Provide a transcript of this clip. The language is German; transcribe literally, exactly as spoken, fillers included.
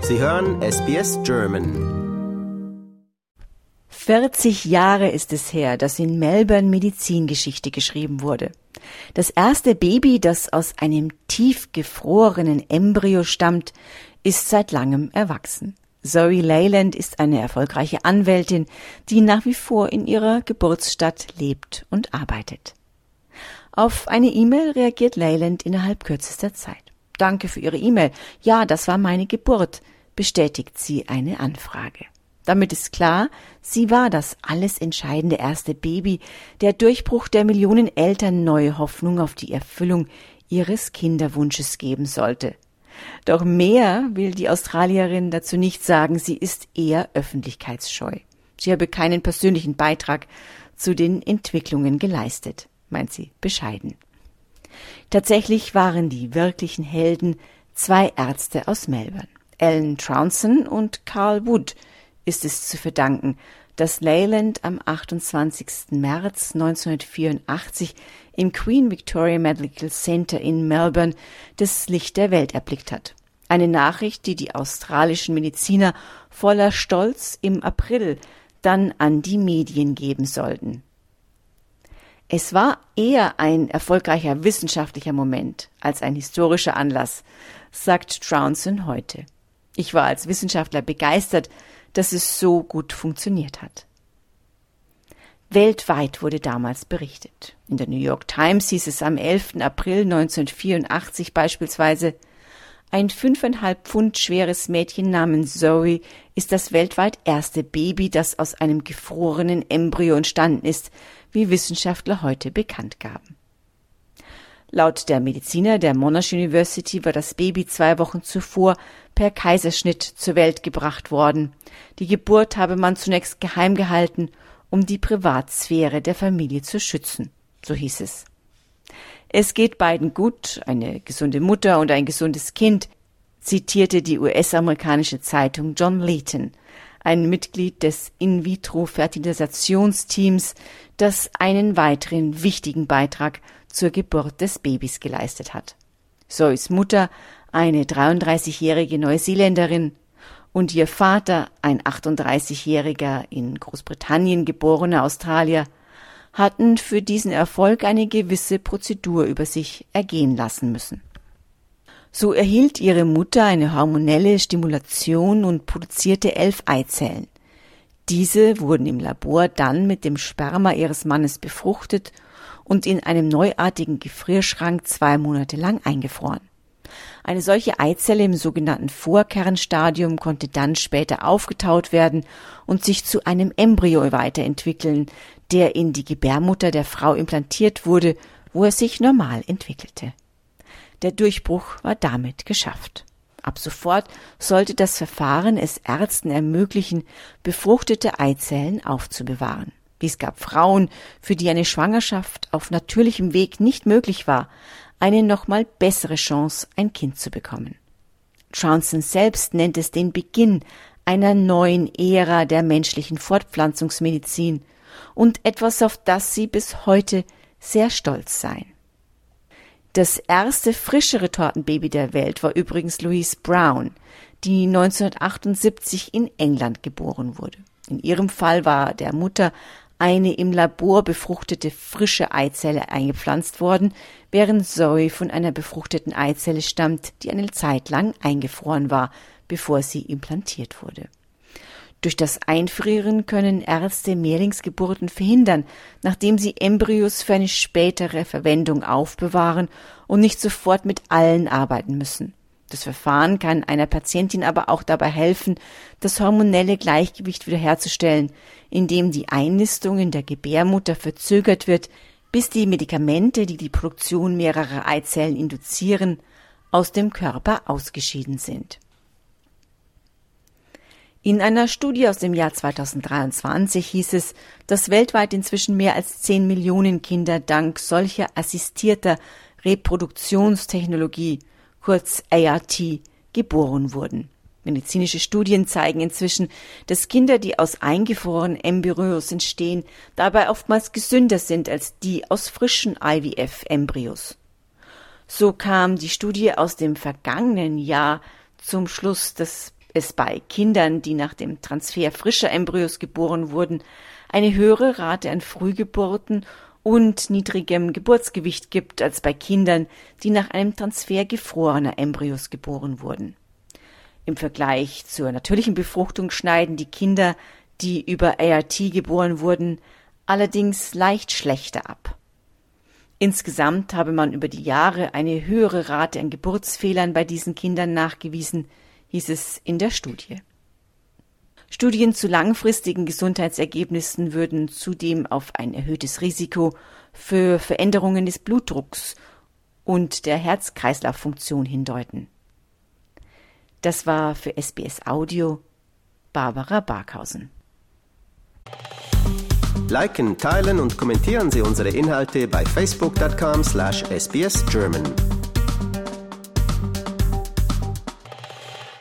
Sie hören S B S German. vierzig Jahre ist es her, dass in Melbourne Medizingeschichte geschrieben wurde. Das erste Baby, das aus einem tiefgefrorenen Embryo stammt, ist seit langem erwachsen. Zoe Leyland ist eine erfolgreiche Anwältin, die nach wie vor in ihrer Geburtsstadt lebt und arbeitet. Auf eine E-Mail reagiert Leyland innerhalb kürzester Zeit. Danke für Ihre E-Mail. Ja, das war meine Geburt, bestätigt sie eine Anfrage. Damit ist klar, sie war das alles entscheidende erste Baby, der Durchbruch der Millionen Eltern neue Hoffnung auf die Erfüllung ihres Kinderwunsches geben sollte. Doch mehr will die Australierin dazu nicht sagen, sie ist eher öffentlichkeitsscheu. Sie habe keinen persönlichen Beitrag zu den Entwicklungen geleistet, meint sie bescheiden. Tatsächlich waren die wirklichen Helden zwei Ärzte aus Melbourne. Alan Troughton und Carl Wood ist es zu verdanken, dass Leyland am achtundzwanzigsten März neunzehnhundertvierundachtzig im Queen Victoria Medical Center in Melbourne das Licht der Welt erblickt hat. Eine Nachricht, die die australischen Mediziner voller Stolz im April dann an die Medien geben sollten. Es war eher ein erfolgreicher wissenschaftlicher Moment als ein historischer Anlass, sagt Troughton heute. Ich war als Wissenschaftler begeistert, dass es so gut funktioniert hat. Weltweit wurde damals berichtet. In der New York Times hieß es am elften April neunzehnhundertvierundachtzig beispielsweise: Ein fünfeinhalb Pfund schweres Mädchen namens Zoe ist das weltweit erste Baby, das aus einem gefrorenen Embryo entstanden ist, wie Wissenschaftler heute bekannt gaben. Laut der Mediziner der Monash University war das Baby zwei Wochen zuvor per Kaiserschnitt zur Welt gebracht worden. Die Geburt habe man zunächst geheim gehalten, um die Privatsphäre der Familie zu schützen, so hieß es. Es geht beiden gut, eine gesunde Mutter und ein gesundes Kind, zitierte die U S-amerikanische Zeitung John Leighton, ein Mitglied des In-vitro-Fertilisationsteams, das einen weiteren wichtigen Beitrag zur Geburt des Babys geleistet hat. Zoes Mutter, eine dreiunddreißigjährige Neuseeländerin, und ihr Vater, ein achtunddreißigjähriger in Großbritannien geborener Australier, hatten für diesen Erfolg eine gewisse Prozedur über sich ergehen lassen müssen. So erhielt ihre Mutter eine hormonelle Stimulation und produzierte elf Eizellen. Diese wurden im Labor dann mit dem Sperma ihres Mannes befruchtet und in einem neuartigen Gefrierschrank zwei Monate lang eingefroren. Eine solche Eizelle im sogenannten Vorkernstadium konnte dann später aufgetaut werden und sich zu einem Embryo weiterentwickeln, der in die Gebärmutter der Frau implantiert wurde, wo er sich normal entwickelte. Der Durchbruch war damit geschafft. Ab sofort sollte das Verfahren es Ärzten ermöglichen, befruchtete Eizellen aufzubewahren. Dies gab Frauen, für die eine Schwangerschaft auf natürlichem Weg nicht möglich war, eine nochmal bessere Chance, ein Kind zu bekommen. Troughton selbst nennt es den Beginn einer neuen Ära der menschlichen Fortpflanzungsmedizin und etwas, auf das sie bis heute sehr stolz seien. Das erste frischere Tortenbaby der Welt war übrigens Louise Brown, die neunzehnhundertachtundsiebzig in England geboren wurde. In ihrem Fall war der Mutter eine im Labor befruchtete frische Eizelle eingepflanzt worden, während Zoe von einer befruchteten Eizelle stammt, die eine Zeit lang eingefroren war, bevor sie implantiert wurde. Durch das Einfrieren können Ärzte Mehrlingsgeburten verhindern, nachdem sie Embryos für eine spätere Verwendung aufbewahren und nicht sofort mit allen arbeiten müssen. Das Verfahren kann einer Patientin aber auch dabei helfen, das hormonelle Gleichgewicht wiederherzustellen, indem die Einnistung in der Gebärmutter verzögert wird, bis die Medikamente, die die Produktion mehrerer Eizellen induzieren, aus dem Körper ausgeschieden sind. In einer Studie aus dem Jahr zweitausenddreiundzwanzig hieß es, dass weltweit inzwischen mehr als zehn Millionen Kinder dank solcher assistierter Reproduktionstechnologie, kurz A R T, geboren wurden. Medizinische Studien zeigen inzwischen, dass Kinder, die aus eingefrorenen Embryos entstehen, dabei oftmals gesünder sind als die aus frischen I V F-Embryos. So kam die Studie aus dem vergangenen Jahr zum Schluss, dass es bei Kindern, die nach dem Transfer frischer Embryos geboren wurden, eine höhere Rate an Frühgeburten und niedrigem Geburtsgewicht gibt als bei Kindern, die nach einem Transfer gefrorener Embryos geboren wurden. Im Vergleich zur natürlichen Befruchtung schneiden die Kinder, die über A R T geboren wurden, allerdings leicht schlechter ab. Insgesamt habe man über die Jahre eine höhere Rate an Geburtsfehlern bei diesen Kindern nachgewiesen, hieß es in der Studie. Studien zu langfristigen Gesundheitsergebnissen würden zudem auf ein erhöhtes Risiko für Veränderungen des Blutdrucks und der Herz-Kreislauf-Funktion hindeuten. Das war für S B S Audio Barbara Barkhausen. Liken, teilen und kommentieren Sie unsere Inhalte bei facebook punkt com slash S B S German.